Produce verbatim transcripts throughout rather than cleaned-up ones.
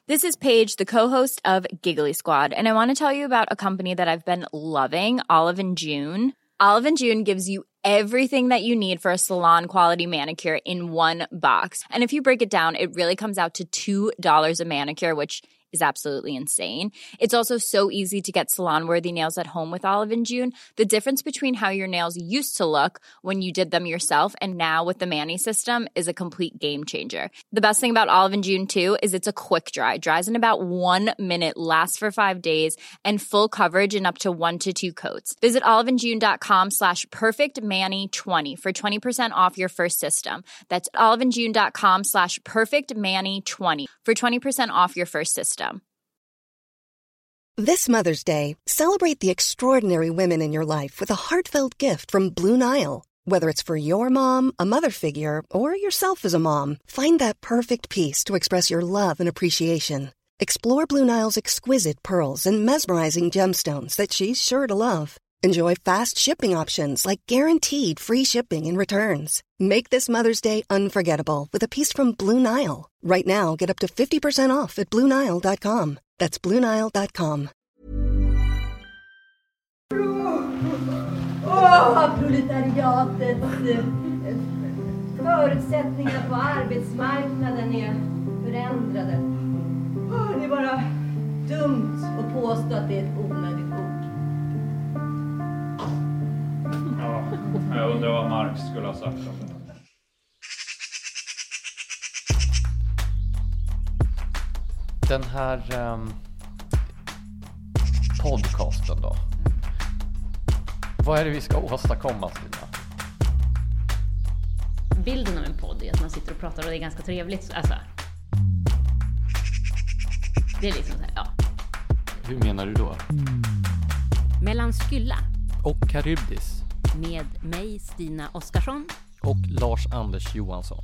This is Paige, the co-host of Giggly Squad, and I want to tell you about a company that I've been loving, Olive and June. Olive and June gives you everything that you need for a salon-quality manicure in one box. And if you break it down, it really comes out to two dollars a manicure, which is absolutely insane. It's also so easy to get salon-worthy nails at home with Olive and June. The difference between how your nails used to look when you did them yourself and now with the Mani system is a complete game changer. The best thing about Olive and June, too, is it's a quick dry. Dries in about one minute, lasts for five days, and full coverage in up to one to two coats. Visit oliveandjune.com slash perfectmani20 for twenty percent off your first system. That's oliveandjune.com slash perfectmani20 for twenty percent off your first system. This Mother's Day, celebrate the extraordinary women in your life with a heartfelt gift from Blue Nile. Whether it's for your mom, a mother figure, or yourself as a mom, find that perfect piece to express your love and appreciation. Explore Blue Nile's exquisite pearls and mesmerizing gemstones that she's sure to love. Enjoy fast shipping options like guaranteed free shipping and returns. Make this Mother's Day unforgettable with a piece from Blue Nile. Right now, get up to fifty percent off at blue nile dot com. That's blue nile dot com. Åh, oh, proletariatets förutsättningar på arbetsmarknaden är förändrade. Oh, det är bara dumt att påstå att det är ett onödigt ord. Ja, jag undrar vad Marx skulle ha sagt om det. Den här um, podcasten då. Vad är det vi ska åstadkomma, Stina? Bilden av en podd är att man sitter och pratar och det är ganska trevligt. Alltså, det är liksom så här, ja. Hur menar du då? Mellan Skylla Och Karybdis. med mig, Stina Oskarsson. Och Lars-Anders Johansson.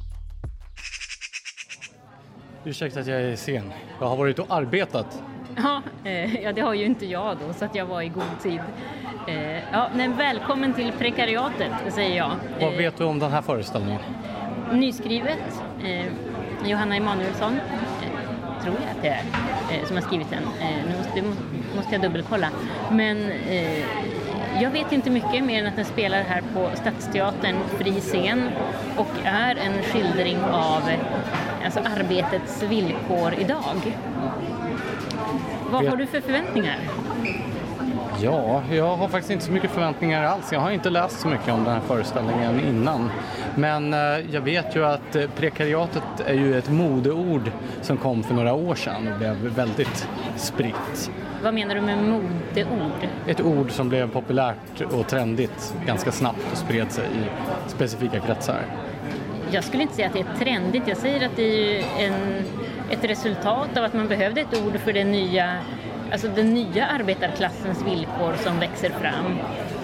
Ursäkta att jag är sen. Jag har varit och arbetat. Ja, eh, ja, det har ju inte jag då, så att jag var i god tid. Eh, ja, men välkommen till Prekariatet, säger jag. Vad Eh, vet du om den här föreställningen? Nyskrivet. Eh, Johanna Emanuelsson, eh, tror jag att det är, eh, som har skrivit den. Eh, nu måste, måste, måste jag dubbelkolla. Men eh, jag vet inte mycket mer än att den spelar här på Stadsteatern, fri scen, och är en skildring av alltså, arbetets villkor idag. Vad har du för förväntningar? Ja, jag har faktiskt inte så mycket förväntningar alls. Jag har inte läst så mycket om den här föreställningen innan. Men eh, jag vet ju att eh, prekariatet är ju ett modeord som kom för några år sedan och blev väldigt spritt. Vad menar du med modeord? Ett ord som blev populärt och trendigt ganska snabbt och spred sig i specifika kretsar. Jag skulle inte säga att det är trendigt. Jag säger att det är en, ett resultat av att man behövde ett ord för den nya, alltså den nya arbetarklassens villkor som växer fram.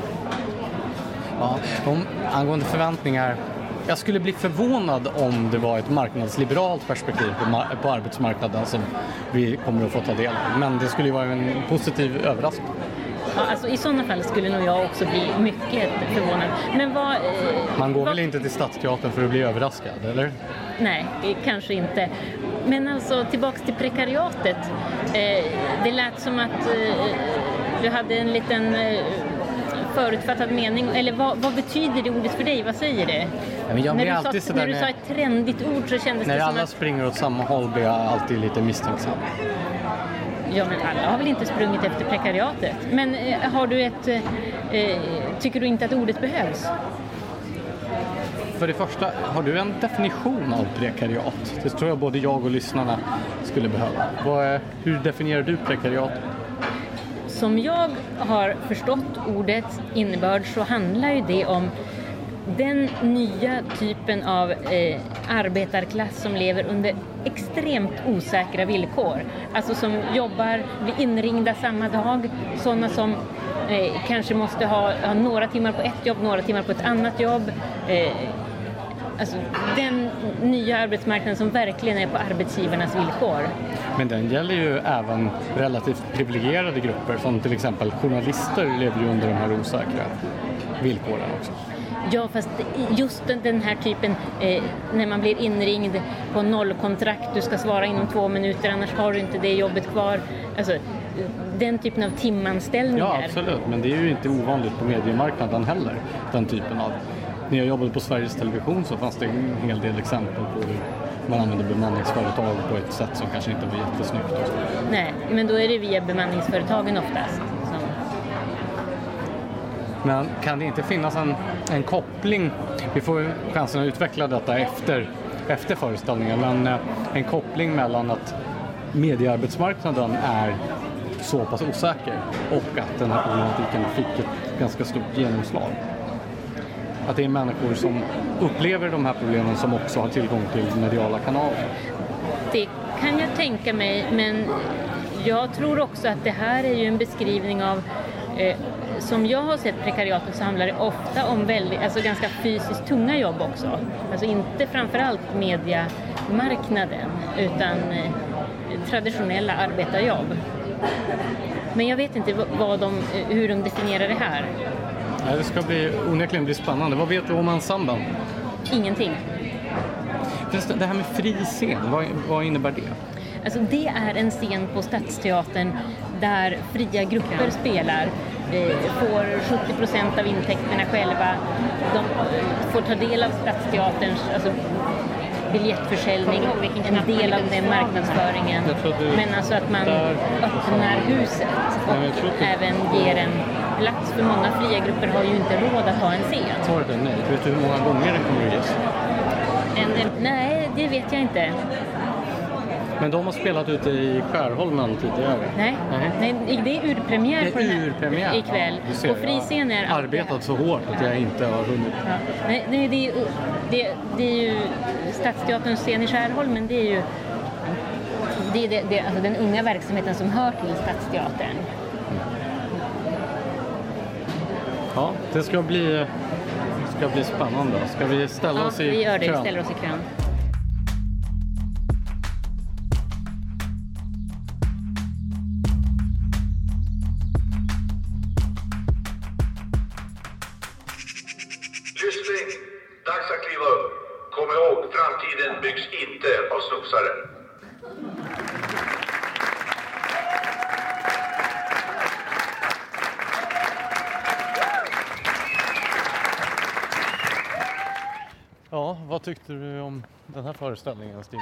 Ja, om, angående förväntningar, jag skulle bli förvånad om det var ett marknadsliberalt perspektiv på, mar- på arbetsmarknaden som vi kommer att få ta del av. Men det skulle ju vara en positiv överraskning. Ja, alltså, i sådana fall skulle nog jag också bli mycket förvånad. Men vad, eh, Man går vad... väl inte till Stadsteatern för att bli överraskad, eller? Nej, kanske inte. Men alltså tillbaks till prekariatet. Eh, det lät som att eh, du hade en liten eh, förutfattad mening. Eller vad, vad betyder det ordet för dig? Vad säger det? Ja, men jag när blir du, alltid sa, sådär när du med... sa ett trendigt ord så kändes När det som alla att... springer åt samma håll blir jag alltid lite misstänksam. Ja, men alla har väl inte sprungit efter prekariatet. Men eh, har du ett... Eh, tycker du inte att ordet behövs? För det första, har du en definition av prekariat? Det tror jag både jag och lyssnarna skulle behöva. Vad är, hur definierar du prekariat? Som jag har förstått ordets innebörd så handlar ju det om den nya typen av eh, arbetarklass som lever under extremt osäkra villkor. Alltså som jobbar, blir inringda samma dag. Sådana som eh, kanske måste ha, ha några timmar på ett jobb, några timmar på ett annat jobb. Eh, alltså den nya arbetsmarknaden som verkligen är på arbetsgivarnas villkor. Men den gäller ju även relativt privilegierade grupper som till exempel journalister lever ju under de här osäkra villkoren också. Ja, fast just den här typen, eh, när man blir inringd på nollkontrakt, du ska svara inom två minuter, annars har du inte det jobbet kvar. Alltså, den typen av timanställningar. Ja, absolut. Men det är ju inte ovanligt på mediemarknaden heller, den typen av. När jag jobbade på Sveriges Television så fanns det en hel del exempel på hur man använder bemanningsföretag på ett sätt som kanske inte var jättesnyggt. Och så. Nej, men då är det via bemanningsföretagen oftast. Som... Men kan det inte finnas en, en koppling, vi får chansen att utveckla detta efter, efter föreställningen, men eh, en koppling mellan att mediearbetsmarknaden är så pass osäker och att den här problematiken fick ett ganska stort genomslag. Att det är människor som upplever de här problemen som också har tillgång till mediala kanaler. Det kan jag tänka mig, men jag tror också att det här är ju en beskrivning av, eh, som jag har sett prekariatet, så handlar det ofta om väldigt, alltså ganska fysiskt tunga jobb också. Alltså inte framförallt mediemarknaden, utan eh, traditionella arbetarjobb. Men jag vet inte vad de, hur de definierar det här. Ja, det ska bli, onekligen bli spännande. Vad vet du om ensemblen? Ingenting. Det här med fri scen, vad, vad innebär det? Alltså det är en scen på Stadsteatern där fria grupper spelar, eh, får sjuttio procent av intäkterna själva. De får ta del av Stadsteaterns alltså, biljettförsäljning, en del av den marknadsföringen. Du, men alltså att man där... öppnar huset och du... även ger en plats, för många fria grupper har ju inte råd att ha en scen. Svaret är nej. Vet du hur många gånger den kommer att ges? En, nej, det vet jag inte. Men de har spelat ute i Skärholmen tidigare? Nej, nej. nej det är urpremiär det är på den urpremiär. ikväll. Ja, ser, och friscen är... Jag har arbetat så hårt att jag inte har hunnit. Ja. Nej, nej, det, är, det, det är ju Stadsteaterns scen i Skärholmen, det är ju det är det, det, alltså den unga verksamheten som hör till Stadsteatern. Ja, det ska bli, ska bli spännande. Ska vi ställa ja, oss i kön? Ja, vi gör det. Vi ställer oss i kön. Lyssning! Dags att kliva upp. Kom ihåg, framtiden byggs inte av snosare. Ja, vad tyckte du om den här föreställningen, Stina?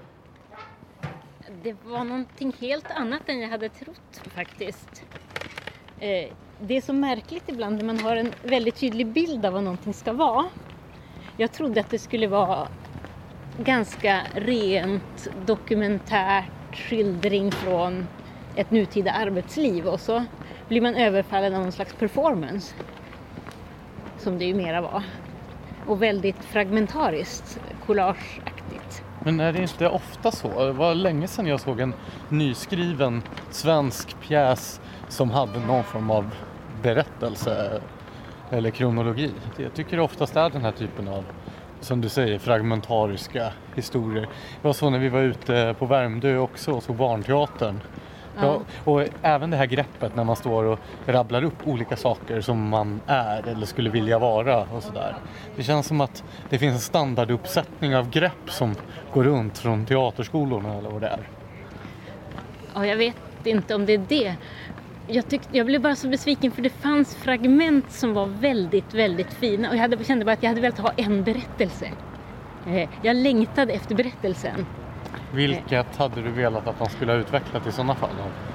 Det var någonting helt annat än jag hade trott faktiskt. Eh, det är så märkligt ibland när man har en väldigt tydlig bild av vad någonting ska vara. Jag trodde att det skulle vara ganska rent dokumentärt skildring från ett nutida arbetsliv, och så blir man överfallen av någon slags performance, som det ju mera var. Och väldigt fragmentariskt, collageaktigt. Men är det inte ofta så? Det var länge sedan jag såg en nyskriven svensk pjäs som hade någon form av berättelse eller kronologi. Jag tycker det oftast är den här typen av, som du säger, fragmentariska historier. Det var så när vi var ute på Värmdö också och såg Barnteatern. Ja, och även det här greppet när man står och rabblar upp olika saker som man är eller skulle vilja vara och sådär. Det känns som att det finns en standarduppsättning av grepp som går runt från teaterskolorna eller vad det är. Ja, jag vet inte om det är det. Jag, tyckte, jag blev bara så besviken för det fanns fragment som var väldigt, väldigt fina. Och jag hade, kände bara att jag hade velat ha en berättelse. Jag längtade efter berättelsen. Vilket hade du velat att de skulle ha utvecklat i sådana fall?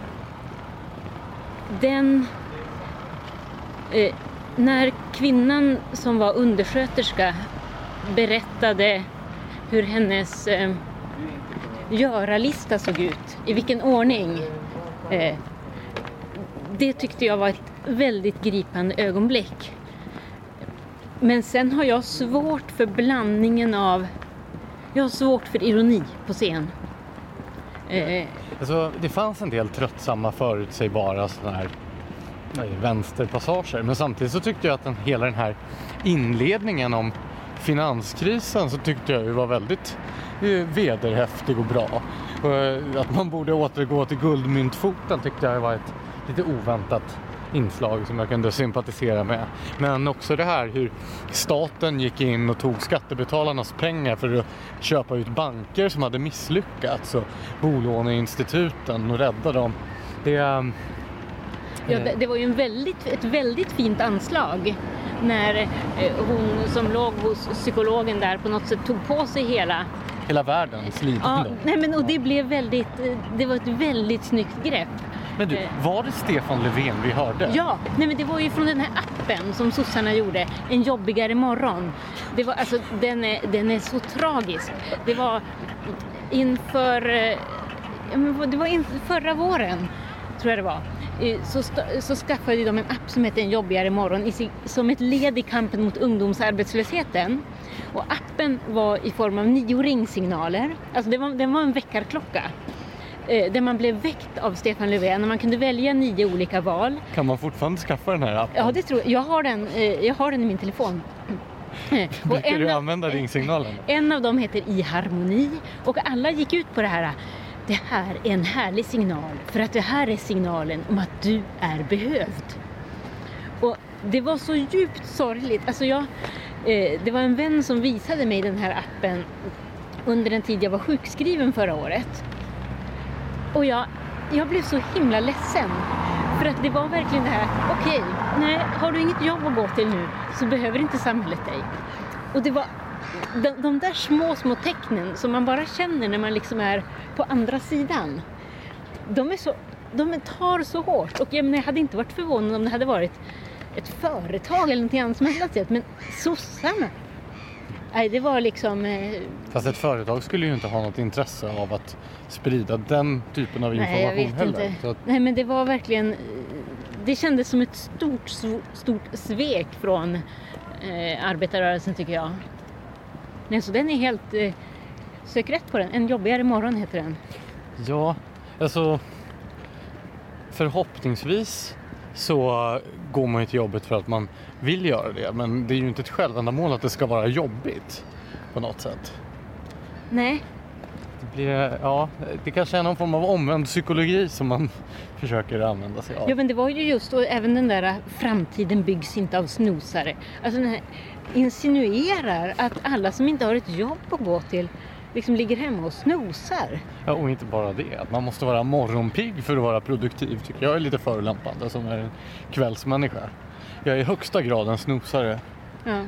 Den... Eh, när kvinnan som var undersköterska berättade hur hennes eh, göralista såg ut, i vilken ordning. Eh, det tyckte jag var ett väldigt gripande ögonblick. Men sen har jag svårt för blandningen av... Jag har svårt för ironi på scen. Eh. Alltså, det fanns en del tröttsamma, förutsägbara sådana här nej, vänsterpassager. Men samtidigt så tyckte jag att den, hela den här inledningen om finanskrisen så tyckte jag ju var väldigt eh, vederhäftig och bra. Och, att man borde återgå till guldmyntfoten tyckte jag var ett lite oväntat inslag som jag kunde sympatisera med. Men också det här hur staten gick in och tog skattebetalarnas pengar för att köpa ut banker som hade misslyckats och bolåneinstituten och rädda dem. Det, ja, det, det var ju en väldigt, ett väldigt fint anslag när eh, hon som låg hos psykologen där på något sätt tog på sig hela hela världens lidande. Ja, nej men och det blev väldigt, det var ett väldigt snyggt grepp. Men du, var det Stefan Löfven vi hörde? Ja, nej men det var ju från den här appen som sossarna gjorde, En jobbigare morgon. Det var, alltså, den är, den är så tragisk. Det var inför, det var inför förra våren, tror jag det var. Så, så skaffade de en app som heter En jobbigare morgon i, som ett led i kampen mot ungdomsarbetslösheten. Och appen var i form av nio ringsignaler. Alltså det var, den var en väckarklocka. Eh, där man blev väckt av Stefan Löfven. Och man kunde välja nio olika val. Kan man fortfarande skaffa den här appen? Ja, det tror jag. Jag har den, eh, jag har den i min telefon. Brukar du använda ringsignalen? En av dem heter I harmoni. Och alla gick ut på det här. Det här är en härlig signal. För att det här är signalen om att du är behövd. Och det var så djupt sorgligt. Alltså jag... Det var en vän som visade mig den här appen under den tid jag var sjukskriven förra året. Och jag, jag blev så himla ledsen. För att det var verkligen det här, okej, okay, nej, har du inget jobb att gå till nu så behöver inte samhället dig. Och det var de, de där små, små tecknen som man bara känner när man liksom är på andra sidan. De är så, de tar så hårt. Och jag, menar, jag hade inte varit förvånad om det hade varit ett företag eller någonting annat som helst sett, men sossarna. Nej, det var liksom... Eh... Fast ett företag skulle ju inte ha något intresse av att sprida den typen av information. Nej, jag vet heller. Inte. Att... Nej, men det var verkligen... Det kändes som ett stort, stort svek från eh, arbetarrörelsen, tycker jag. Nej, så den är helt... Eh, sök rätt på den. En jobbigare morgon heter den. Ja, alltså... Förhoppningsvis så går man ju till jobbet för att man vill göra det. Men det är ju inte ett självändamål att det ska vara jobbigt på något sätt. Nej. Det blir, ja, det kanske är någon form av omvänd psykologi som man försöker använda sig av. Ja, men det var ju just, och även den där framtiden byggs inte av snosare. Alltså den här insinuerar att alla som inte har ett jobb att gå till liksom ligger hemma och snosar. Ja, och inte bara det. Att man måste vara morgonpigg för att vara produktiv tycker jag är lite förolämpande som är en kvällsmänniska. Jag är i högsta grad en snosare. Ja.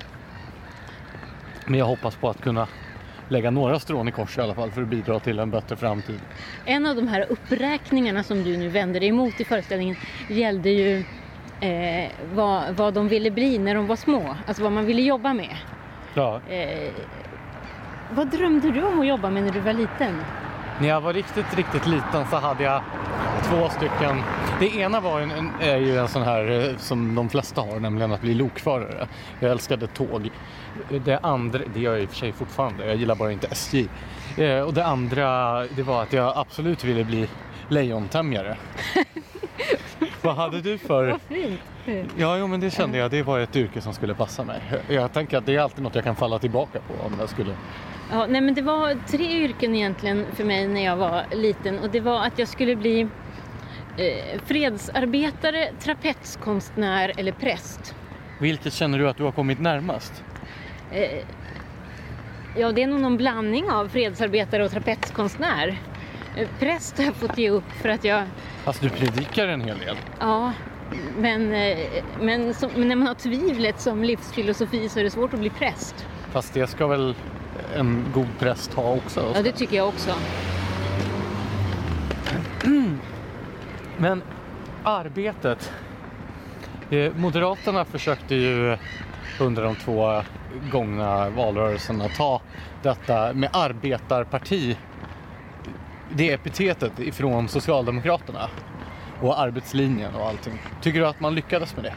Men jag hoppas på att kunna lägga några strån i kors i alla fall för att bidra till en bättre framtid. En av de här uppräkningarna som du nu vänder dig emot i föreställningen gällde ju eh, vad, vad de ville bli när de var små. Alltså vad man ville jobba med. Ja. Eh, vad drömde du om att jobba med när du var liten? När jag var riktigt, riktigt liten så hade jag två stycken. Det ena var en, en, är ju en sån här som de flesta har, nämligen att bli lokförare. Jag älskade tåg. Det andra, det gör jag i och för sig fortfarande, jag gillar bara inte S J. Eh, och det andra, det var att jag absolut ville bli lejontämjare. Vad hade du för... Vad fint. Ja, jo, men det kände jag, det var ett yrke som skulle passa mig. Jag tänker att det är alltid något jag kan falla tillbaka på om jag skulle... Ja, nej, men det var tre yrken egentligen för mig när jag var liten. Och det var att jag skulle bli eh, fredsarbetare, trapetskonstnär eller präst. Vilket känner du att du har kommit närmast? Eh, ja, det är nog någon blandning av fredsarbetare och trapetskonstnär. Eh, präst har jag fått ge upp för att jag... Alltså du predikar en hel del. Ja, men, eh, men, som, men när man har tvivlet som livsfilosofi så är det svårt att bli präst. Fast det ska väl en god präst ha också? Ja, det tycker jag också. Mm. Men arbetet... Moderaterna försökte ju under de två gångna valrörelserna ta detta med arbetarparti, det epitetet ifrån Socialdemokraterna och arbetslinjen och allting. Tycker du att man lyckades med det?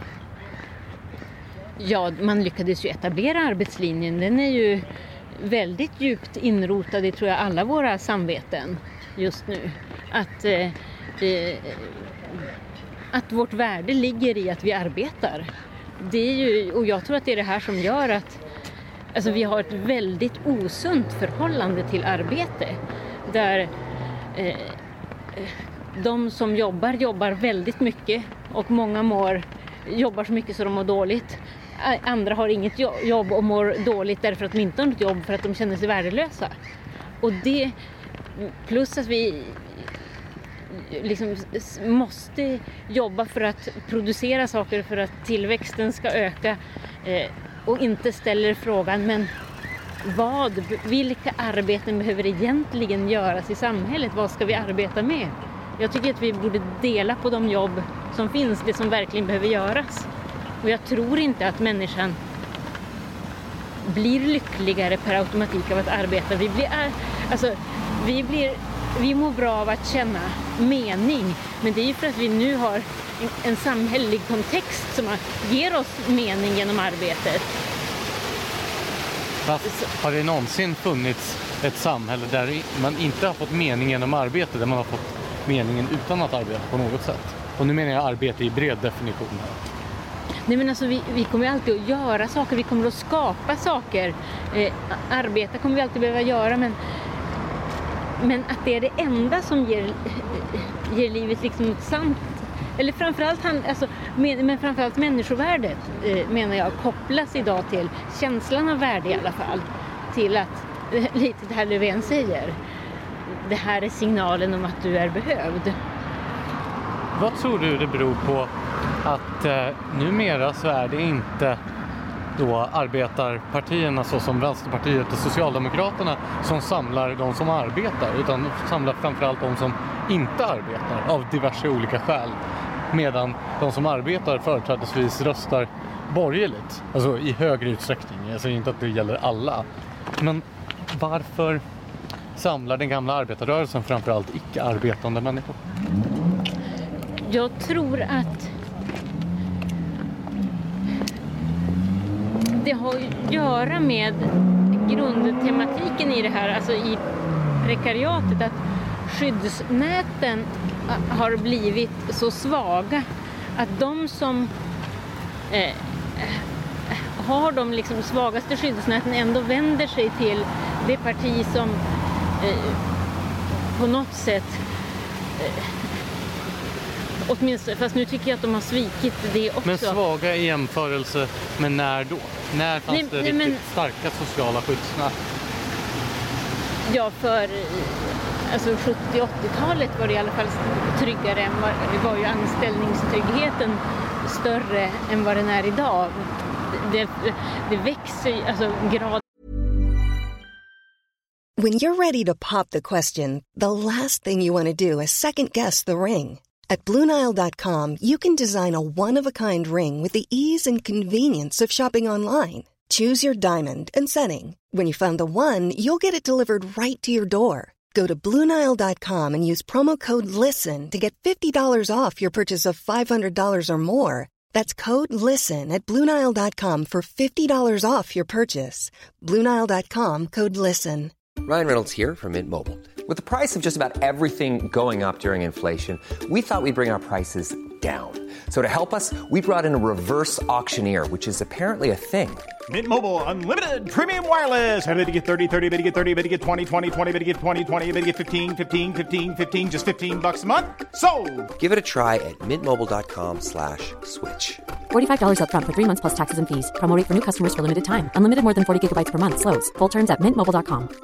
Ja, man lyckades ju etablera arbetslinjen. Den är ju väldigt djupt inrotad i, tror jag, alla våra samveten just nu. Att... Eh, eh, Att vårt värde ligger i att vi arbetar. Det är ju, och jag tror att det är det här som gör att alltså vi har ett väldigt osunt förhållande till arbete. Där eh, de som jobbar, jobbar väldigt mycket och många mår, jobbar så mycket så de mår dåligt. Andra har inget jobb och mår dåligt därför att de inte har något jobb för att de känner sig värdelösa. Och det, plus att vi liksom måste jobba för att producera saker för att tillväxten ska öka eh, och inte ställer frågan, men vad, vilka arbeten behöver egentligen göras i samhället? Vad ska vi arbeta med? Jag tycker att vi borde dela på de jobb som finns, det som verkligen behöver göras. Och jag tror inte att människan blir lyckligare per automatik av att arbeta. Vi blir, alltså, vi blir, vi mår bra av att känna mening, men det är ju för att vi nu har en, en samhällelig kontext som ger oss mening genom arbetet. Fast, har det någonsin funnits ett samhälle där man inte har fått mening genom arbete, där man har fått meningen utan att arbeta på något sätt? Och nu menar jag arbete i bred definition. Nej, men alltså, vi, vi kommer alltid att göra saker, vi kommer att skapa saker. Eh, arbeta kommer vi alltid behöva göra, men, men att det är det enda som ger, ger livet liksom något sant. Eller framförallt, han, alltså, men, men framförallt människovärdet eh, menar jag kopplas idag till känslan av värde i alla fall. Till att, eh, lite det här Löfven säger, det här är signalen om att du är behövd. Vad tror du det beror på att eh, numera så är det inte då arbetarpartierna såsom Vänsterpartiet och Socialdemokraterna som samlar de som arbetar, utan samlar framförallt de som inte arbetar av diverse olika skäl, medan de som arbetar företrädesvis röstar borgerligt, alltså i högre utsträckning. Jag säger inte att det gäller alla, men varför samlar den gamla arbetarrörelsen framförallt icke-arbetande människor? Jag tror att det har att göra med grundtematiken i det här, alltså i prekariatet, att skyddsnäten har blivit så svaga att de som eh, har de liksom svagaste skyddsnäten ändå vänder sig till det parti som eh, på något sätt eh, åtminstone, fast nu tycker jag att de har svikit det också. Men svaga i jämförelse med när då? När fanns nej, det nej, riktigt men, starka sociala skyddsnät? Ja, för alltså sjuttio-åttiotalet var det i alla fall tryggare än vad, det var ju anställningstryggheten större än vad den är idag. Det, det växer alltså grad. When you're ready to pop the question, the last thing you want to do is second guess the ring. At Blue Nile dot com, you can design a one-of-a-kind ring with the ease and convenience of shopping online. Choose your diamond and setting. When you find the one, you'll get it delivered right to your door. Go to Blue Nile dot com and use promo code LISTEN to get fifty dollars off your purchase of five hundred dollars or more. That's code LISTEN at Blue Nile dot com for fifty dollars off your purchase. Blue Nile dot com, code LISTEN. Ryan Reynolds here from Mint Mobile. With the price of just about everything going up during inflation, we thought we'd bring our prices down. So to help us, we brought in a reverse auctioneer, which is apparently a thing. Mint Mobile Unlimited Premium Wireless. How to get thirty, thirty, how to get thirty, how to get twenty, twenty, twenty, how to get twenty, twenty, how to get fifteen, fifteen, fifteen, fifteen, just fifteen bucks a month? Sold! Give it a try at mintmobile.com slash switch. forty-five dollars up front for three months plus taxes and fees. Promo rate for new customers for limited time. Unlimited more than forty gigabytes per month. Slows full terms at mint mobile dot com.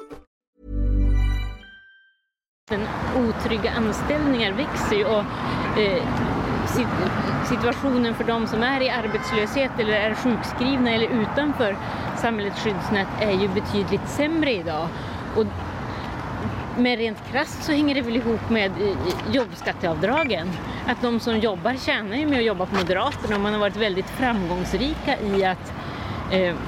Den otrygga anställningar växer ju och eh, situationen för de som är i arbetslöshet eller är sjukskrivna eller utanför samhällets skyddsnät är ju betydligt sämre idag. Och med rent krasst så hänger det väl ihop med jobbskatteavdragen. Att de som jobbar tjänar ju med att jobba på Moderaterna, och man har varit väldigt framgångsrika i att eh, eh,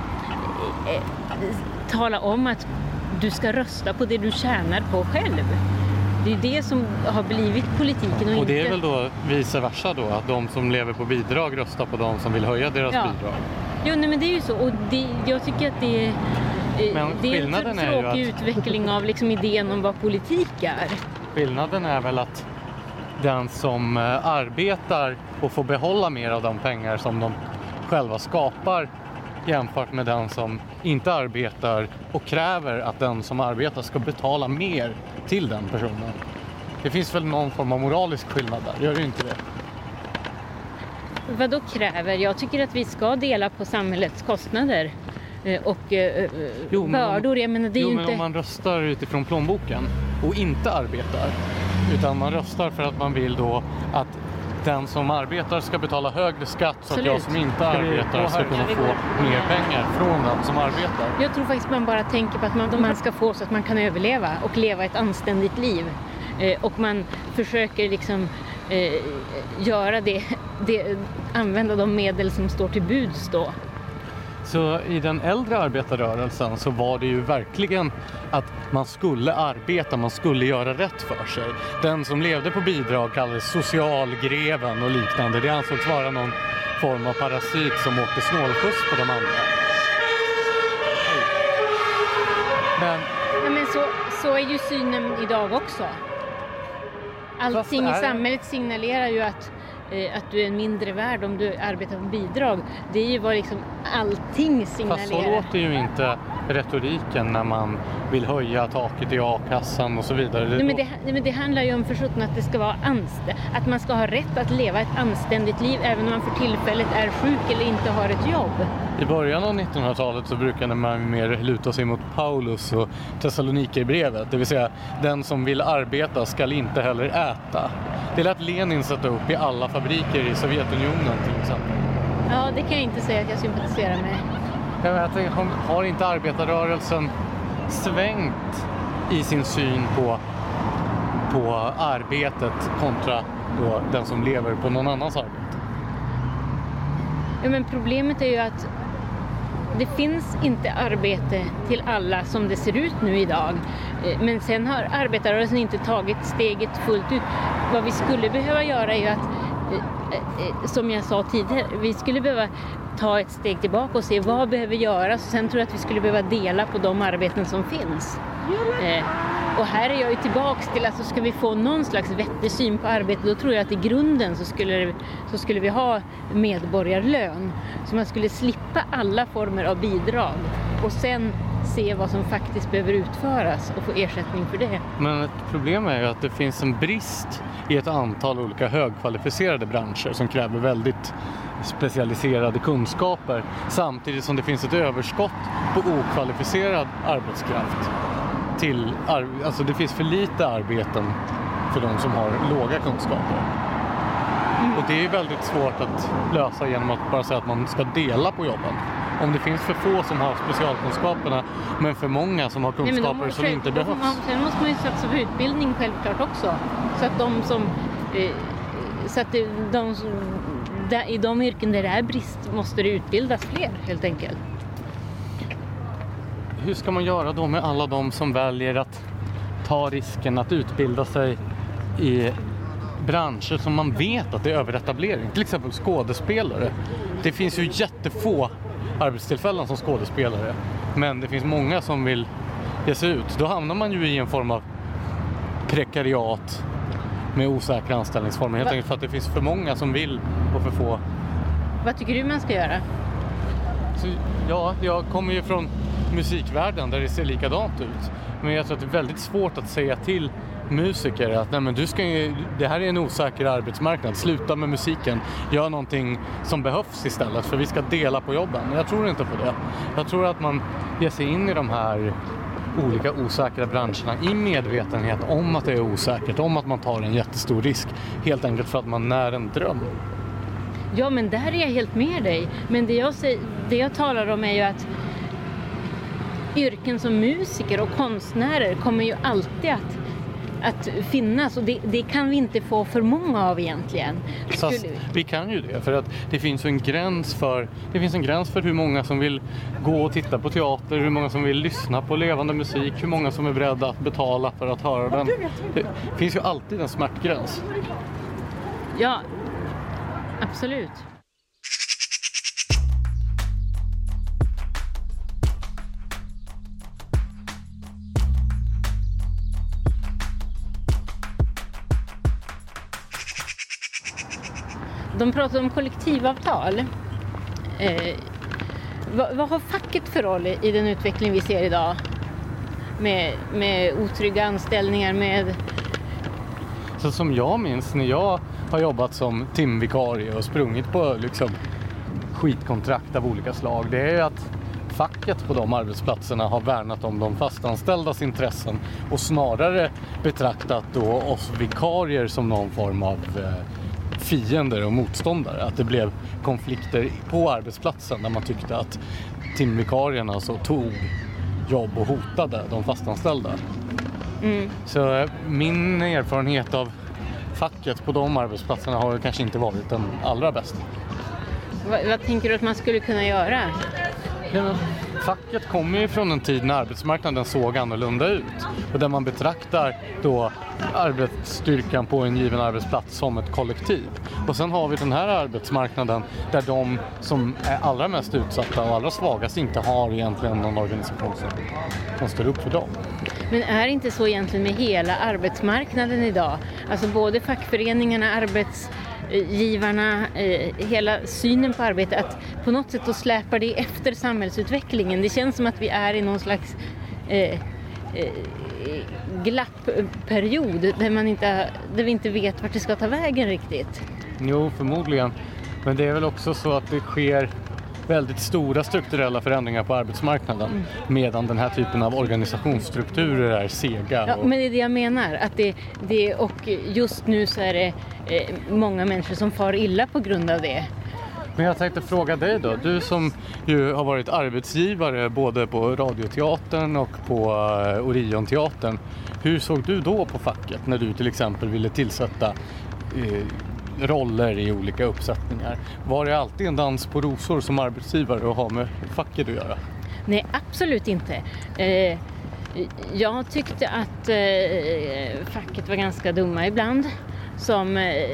tala om att du ska rösta på det du tjänar på själv. Det är det som har blivit politiken. Och, och det inte... är väl då vice versa då, att de som lever på bidrag röstar på de som vill höja deras ja. bidrag. Jo, nej, men det är ju så. Och det, jag tycker att det, men det är en tråkig är att... utveckling av liksom idén om vad politik är. Skillnaden är väl att den som arbetar och får behålla mer av de pengar som de själva skapar jämfört med den som inte arbetar och kräver att den som arbetar ska betala mer till den personen. Det finns väl någon form av moralisk skillnad där, gör det inte det? Vad då kräver? Jag tycker att vi ska dela på samhällets kostnader och eh, jo, bördor. Jag menar, det är jo, ju men inte... om man röstar utifrån plånboken och inte arbetar, utan man röstar för att man vill då att den som arbetar ska betala högre skatt så Absolut. att jag som inte arbetar ska kunna få mer pengar från den som arbetar. Jag tror faktiskt man bara tänker på att man, man ska få så att man kan överleva och leva ett anständigt liv. Eh, och man försöker liksom eh, göra det, det, använda de medel som står till buds då. Så i den äldre arbetarrörelsen så var det ju verkligen att man skulle arbeta, man skulle göra rätt för sig. Den som levde på bidrag kallades socialgreven och liknande. Det ansågs vara någon form av parasit som åkte snålskjuts på de andra. Men, ja, men så, så är ju synen idag också. Allting i samhället signalerar ju att att du är en mindre värd om du arbetar på bidrag. Det är ju vad liksom allting signalerar. Fast så låter ju inte retoriken när man vill höja taket i a-kassan och så vidare. Nej, men det, nej, men det handlar ju om förstått att det ska vara anständigt. Att man ska ha rätt att leva ett anständigt liv även om man för tillfället är sjuk eller inte har ett jobb. I början av nittonhundratalet så brukade man mer luta sig mot Paulus och Thessalonikerbrevet. Det vill säga, den som vill arbeta ska inte heller äta. Det lät Lenin sätta upp i alla fabriker i Sovjetunionen till exempel. Ja, det kan jag inte säga att jag sympatiserar med. Jag vet, har inte arbetarrörelsen svängt i sin syn på, på arbetet kontra då den som lever på någon annans arbete? Ja, men problemet är ju att det finns inte arbete till alla som det ser ut nu idag. Men sen har arbetarrörelsen inte tagit steget fullt ut. Vad vi skulle behöva göra är ju att, som jag sa tidigare, vi skulle behöva ta ett steg tillbaka och se vad behöver göras. Sen tror jag att vi skulle behöva dela på de arbeten som finns. Eh, och här är jag ju tillbaks till att alltså, ska vi få någon slags vettig syn på arbetet, då tror jag att i grunden så skulle, så skulle vi ha medborgarlön. Så man skulle slippa alla former av bidrag och sen se vad som faktiskt behöver utföras och få ersättning för det. Men ett problem är ju att det finns en brist i ett antal olika högkvalificerade branscher som kräver väldigt specialiserade kunskaper, samtidigt som det finns ett överskott på okvalificerad arbetskraft. Till, alltså det finns för lite arbeten för de som har låga kunskaper. Mm. Och det är väldigt svårt att lösa genom att bara säga att man ska dela på jobben. Om det finns för få som har specialkunskaperna men för många som har kunskaper Nej, som inte behövs. Man, sen måste man ju satsa på utbildning självklart också. Så att de som... Eh, så att det, de som där, i de yrken där det är brist måste det utbildas fler helt enkelt. Hur ska man göra då med alla de som väljer att ta risken att utbilda sig i branscher som man vet att det är överetablering? Till exempel skådespelare. Det finns ju jättefå arbetstillfällen som skådespelare, men det finns många som vill ge sig ut. Då hamnar man ju i en form av prekariat med osäkra anställningsformer. Helt enkelt för att det finns för många som vill och för få. Vad tycker du man ska göra? Så, ja, jag kommer ju från musikvärlden där det ser likadant ut. Men jag tror att det är väldigt svårt att säga till musiker att nej, men du ska ju, det här är en osäker arbetsmarknad, sluta med musiken, gör någonting som behövs istället, för vi ska dela på jobben. Jag tror inte på det. Jag tror att man ger sig in i de här olika osäkra branscherna i medvetenhet om att det är osäkert, om att man tar en jättestor risk, helt enkelt för att man när en dröm. Ja, men där är jag helt med dig. Men det jag, säger, det jag talar om är ju att yrken som musiker och konstnärer kommer ju alltid att, att finnas, och det, det kan vi inte få för många av egentligen. Fast Skulle... vi kan ju det, för att det finns en gräns för det finns en gräns för hur många som vill gå och titta på teater, hur många som vill lyssna på levande musik, hur många som är beredda att betala för att höra den. Det finns ju alltid en smärtgräns. Ja, absolut. De pratar om kollektivavtal. Eh, vad, vad har facket för roll i, i den utveckling vi ser idag? Med, med otrygga anställningar, med... Så som jag minns när jag har jobbat som timvikarie och sprungit på liksom skitkontrakt av olika slag, det är ju att facket på de arbetsplatserna har värnat om de fastanställdas intressen och snarare betraktat då oss vikarier som någon form av eh, fiender och motståndare. Att det blev konflikter på arbetsplatsen där man tyckte att timvikarierna så tog jobb och hotade de fastanställda. Mm. Så eh, min erfarenhet av facket på de arbetsplatserna har kanske inte varit den allra bästa. Vad, vad tänker du att man skulle kunna göra? Ja, men facket kommer ju från en tid när arbetsmarknaden såg annorlunda ut och där man betraktar då arbetsstyrkan på en given arbetsplats som ett kollektiv. Och sen har vi den här arbetsmarknaden där de som är allra mest utsatta och allra svagast inte har egentligen någon organisation som, som står upp för dem. Men är det inte så egentligen med hela arbetsmarknaden idag? Alltså både fackföreningarna, arbetsgivarna, eh, hela synen på arbete, att på något sätt då släpar det efter samhällsutvecklingen. Det känns som att vi är i någon slags eh, eh, glappperiod där, man inte, där vi inte vet vart det ska ta vägen riktigt. Jo, förmodligen. Men det är väl också så att det sker väldigt stora strukturella förändringar på arbetsmarknaden mm. medan den här typen av organisationsstrukturer är sega. Ja, och... men det är det jag menar. Att det, det, och just nu så är det eh, många människor som far illa på grund av det. Men jag tänkte fråga dig då, du som ju har varit arbetsgivare både på Radioteatern och på uh, Orionteatern. Hur såg du då på facket när du till exempel ville tillsätta uh, roller i olika uppsättningar? Var det alltid en dans på rosor som arbetsgivare att ha med facket att göra? Nej, absolut inte. Eh, jag tyckte att eh, facket var ganska dumma ibland som eh,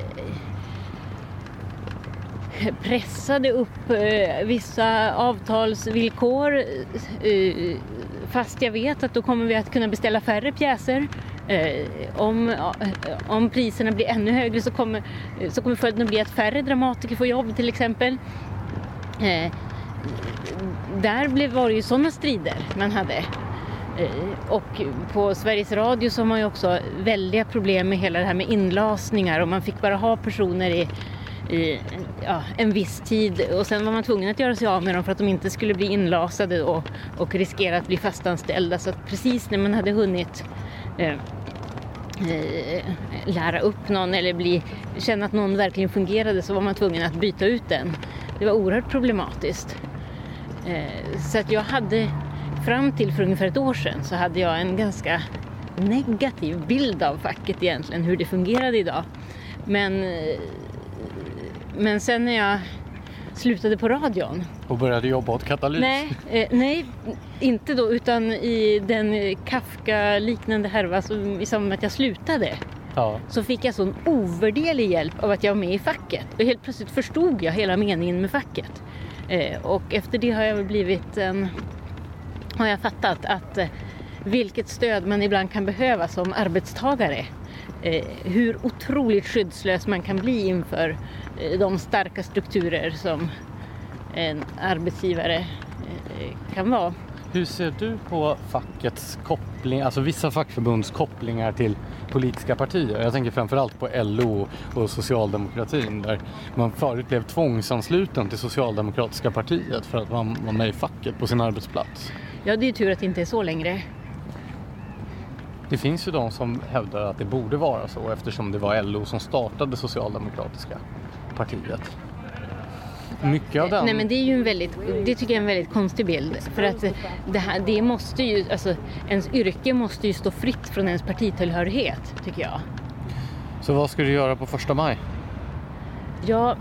pressade upp eh, vissa avtalsvillkor eh, fast jag vet att då kommer vi att kunna beställa färre pjäser. Eh, om, eh, om priserna blir ännu högre så kommer, så kommer följden bli att färre dramatiker får jobb till exempel. Eh, där blev, var det ju sådana strider man hade. Eh, och på Sveriges Radio så har man ju också väldiga problem med hela det här med inlasningar och man fick bara ha personer i i ja, en viss tid och sen var man tvungen att göra sig av med dem för att de inte skulle bli inlasade och, och riskera att bli fastanställda. Så att precis när man hade hunnit eh, eh, lära upp någon eller bli, känna att någon verkligen fungerade så var man tvungen att byta ut den. Det var oerhört problematiskt. Eh, så att jag hade fram till för ungefär ett år sedan så hade jag en ganska negativ bild av facket egentligen, hur det fungerade idag. Men eh, Men sen när jag slutade på radion... Och började jobba åt Katalys? Nej, eh, nej inte då, utan i den Kafka-liknande härva som, i samband med att jag slutade. Ja. Så fick jag sån ovärderlig hjälp av att jag var med i facket. Och helt plötsligt förstod jag hela meningen med facket. Eh, och efter det har jag blivit... Eh, har jag fattat att eh, vilket stöd man ibland kan behöva som arbetstagare. Eh, hur otroligt skyddslös man kan bli inför eh, de starka strukturer som en arbetsgivare eh, kan vara. Hur ser du på fackets koppling, alltså vissa fackförbunds kopplingar till politiska partier? Jag tänker framförallt på L O och socialdemokratin där man förut blev tvångsansluten till socialdemokratiska partiet för att man var med i facket på sin arbetsplats. Ja, det är tur att det inte är så längre. Det finns ju de som hävdar att det borde vara så eftersom det var L O som startade socialdemokratiska partiet. Mycket av den... Nej, men det är ju en väldigt, det tycker jag är en väldigt konstig bild. För att det här, det måste ju, alltså ens yrke måste ju stå fritt från ens partitillhörighet, tycker jag. Så vad ska du göra på första maj? Ja,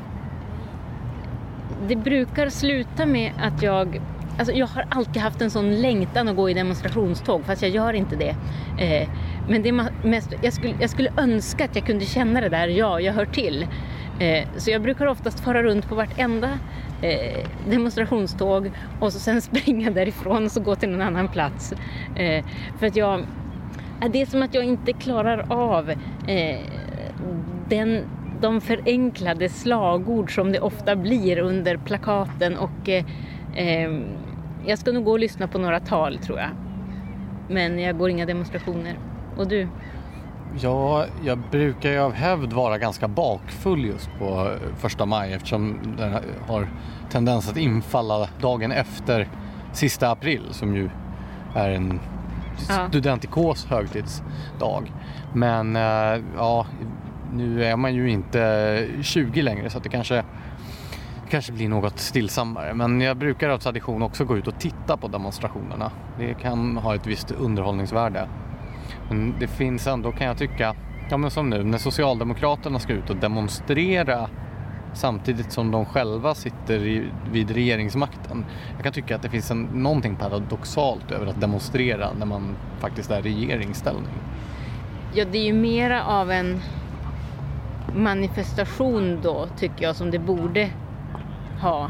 det brukar sluta med att jag... Alltså jag har alltid haft en sån längtan att gå i demonstrationståg, fast jag gör inte det. Eh, men det är mest, jag, skulle, jag skulle önska att jag kunde känna det där, ja, jag hör till. Eh, så jag brukar oftast fara runt på vartenda eh, demonstrationståg och så sen springa därifrån och så gå till någon annan plats. Eh, för att jag, det är som att jag inte klarar av eh, den... de förenklade slagord som det ofta blir under plakaten och eh, eh, jag ska nog gå och lyssna på några tal, tror jag. Men jag går inga demonstrationer. Och du? Ja, jag brukar ju av hävd vara ganska bakfull just på första maj eftersom den har tendens att infalla dagen efter sista april som ju är en ja. studentikos högtidsdag. Men ja, nu är man ju inte tjugo längre så att det kanske, kanske blir något stillsammare. Men jag brukar av tradition också gå ut och titta på demonstrationerna. Det kan ha ett visst underhållningsvärde. Men det finns ändå, kan jag tycka, ja men som nu när Socialdemokraterna ska ut och demonstrera samtidigt som de själva sitter i, vid regeringsmakten. Jag kan tycka att det finns en, någonting paradoxalt över att demonstrera när man faktiskt är i regeringsställning. Ja, det är ju mera av en manifestation då, tycker jag, som det borde ha.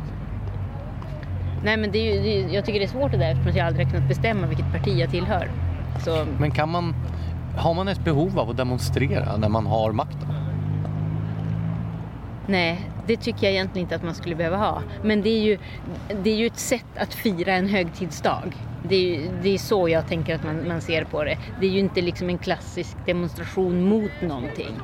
Nej, men det är ju, det, jag tycker det är svårt det där eftersom jag aldrig har kunnat bestämma vilket parti jag tillhör. Så. Men kan man, har man ett behov av att demonstrera när man har makten? Nej, det tycker jag egentligen inte att man skulle behöva ha. Men det är ju, det är ju ett sätt att fira en högtidsdag. Det är, ju, det är så jag tänker att man, man ser på det. Det är ju inte liksom en klassisk demonstration mot någonting.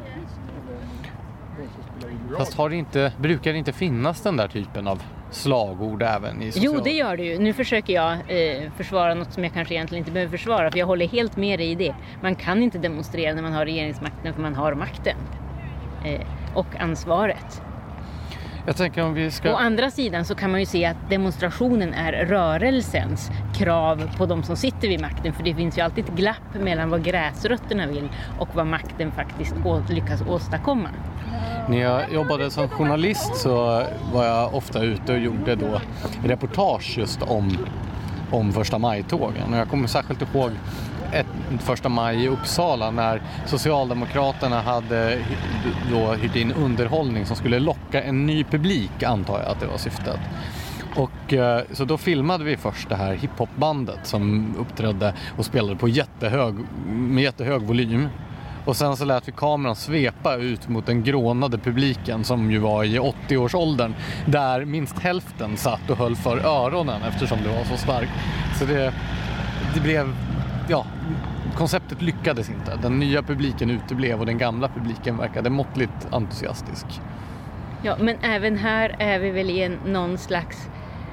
Fast har det inte, brukar det inte finnas den där typen av slagord även i social... Jo, det gör det ju. Nu försöker jag eh, försvara något som jag kanske egentligen inte behöver försvara. För jag håller helt med dig i det. Man kan inte demonstrera när man har regeringsmakten för man har makten. Eh, och ansvaret. Jag tänker om vi ska... Å andra sidan så kan man ju se att demonstrationen är rörelsens krav på de som sitter vid makten. För det finns ju alltid ett glapp mellan vad gräsrötterna vill och vad makten faktiskt å- lyckas åstadkomma. När jag jobbade som journalist så var jag ofta ute och gjorde då reportage just om, om första maj-tågen. Och jag kommer särskilt ihåg ett första maj i Uppsala när Socialdemokraterna hade då hyrt in underhållning som skulle locka en ny publik, antar jag att det var syftet. Och så då filmade vi först det här hiphopbandet som uppträdde och spelade på jättehög, med jättehög volym. Och sen så lät vi kameran svepa ut mot den grånade publiken som ju var i åttio-årsåldern där minst hälften satt och höll för öronen eftersom det var så starkt. Så det, det blev, ja, konceptet lyckades inte. Den nya publiken uteblev och den gamla publiken verkade måttligt entusiastisk. Ja, men även här är vi väl i en, någon slags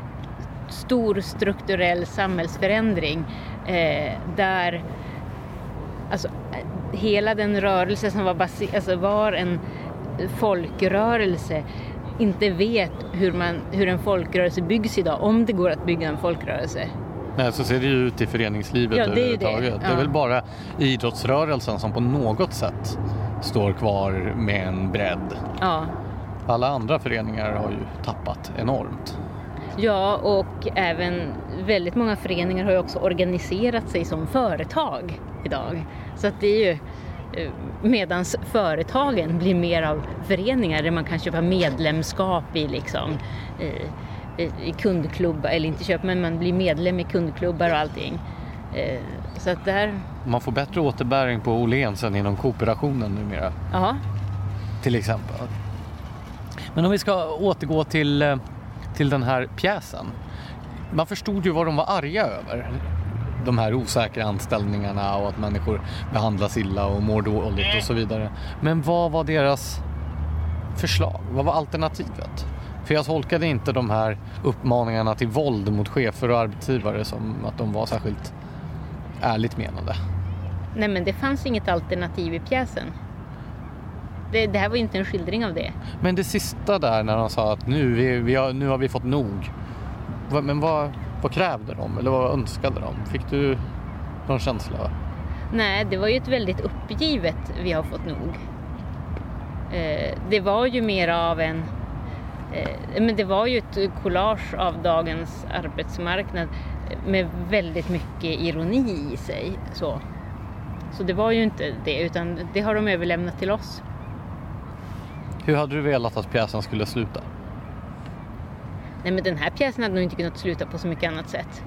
stor strukturell samhällsförändring eh, där alltså hela den rörelse som var, baser- alltså var en folkrörelse inte vet hur, man, hur en folkrörelse byggs idag, om det går att bygga en folkrörelse. Nej, så ser det ju ut i föreningslivet ja, det är överhuvudtaget. Det. Ja. Ja. Det är väl bara idrottsrörelsen som på något sätt står kvar med en bredd. Ja. Alla andra föreningar har ju tappat enormt. Ja, och även väldigt många föreningar har ju också organiserat sig som företag idag. Så att det är ju medans företagen blir mer av föreningar där man kan köpa medlemskap i liksom i, i kundklubbar, eller inte köpa, men man blir medlem i kundklubbar och allting. Så att där... Man får bättre återbäring på Åhléns än inom kooperationen numera. Ja. Till exempel. Men om vi ska återgå till, till den här pjäsen. Man förstod ju vad de var arga över. De här osäkra anställningarna och att människor behandlas illa och mår dåligt och så vidare. Men vad var deras förslag? Vad var alternativet? För jag tolkade inte de här uppmaningarna till våld mot chefer och arbetsgivare som att de var särskilt ärligt menade. Nej, men det fanns inget alternativ i pjäsen. Det, det här var inte en skildring av det. Men det sista där när de sa att nu, vi, vi har, nu har vi fått nog. Men vad, vad krävde de? Eller vad önskade de? Fick du någon känsla? Nej, det var ju ett väldigt uppgivet vi har fått nog. Eh, det var ju mer av en... Eh, men det var ju ett collage av dagens arbetsmarknad med väldigt mycket ironi i sig. Så, så det var ju inte det, utan det har de överlämnat till oss. Hur hade du velat att pjäsen skulle sluta? Nej, men den här pjäsen hade nog inte kunnat sluta på så mycket annat sätt.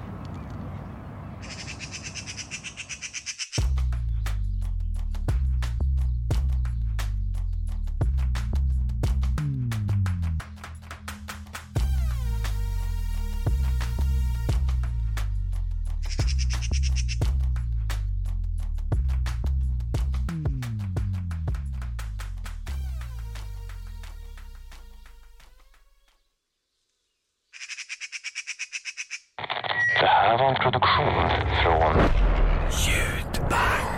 produktion från Ljudbang.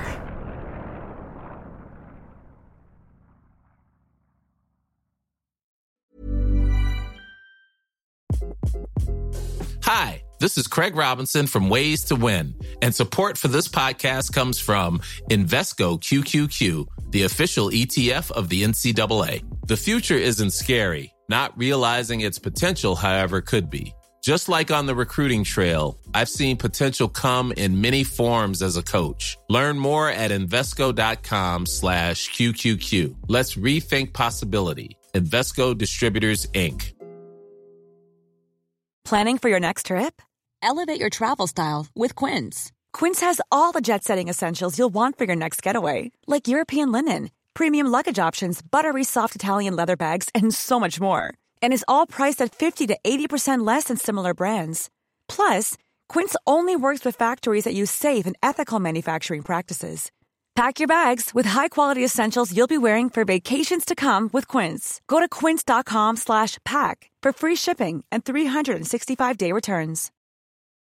Hi, this is Craig Robinson from Ways to Win, and support for this podcast comes from Invesco Q Q Q, the official E T F of the N C double A. The future isn't scary. Not realizing its potential, however, could be. Just like on the recruiting trail, I've seen potential come in many forms as a coach. Learn more at Invesco.com slash QQQ. Let's rethink possibility. Invesco Distributors, Incorporated. Planning for your next trip? Elevate your travel style with Quince. Quince has all the jet-setting essentials you'll want for your next getaway, like European linen, premium luggage options, buttery soft Italian leather bags, and so much more. And is all priced at fifty to eighty percent less than similar brands. Plus, Quince only works with factories that use safe and ethical manufacturing practices. Pack your bags with high-quality essentials you'll be wearing for vacations to come with Quince. Go to quince.com slash pack for free shipping and three sixty-five day returns.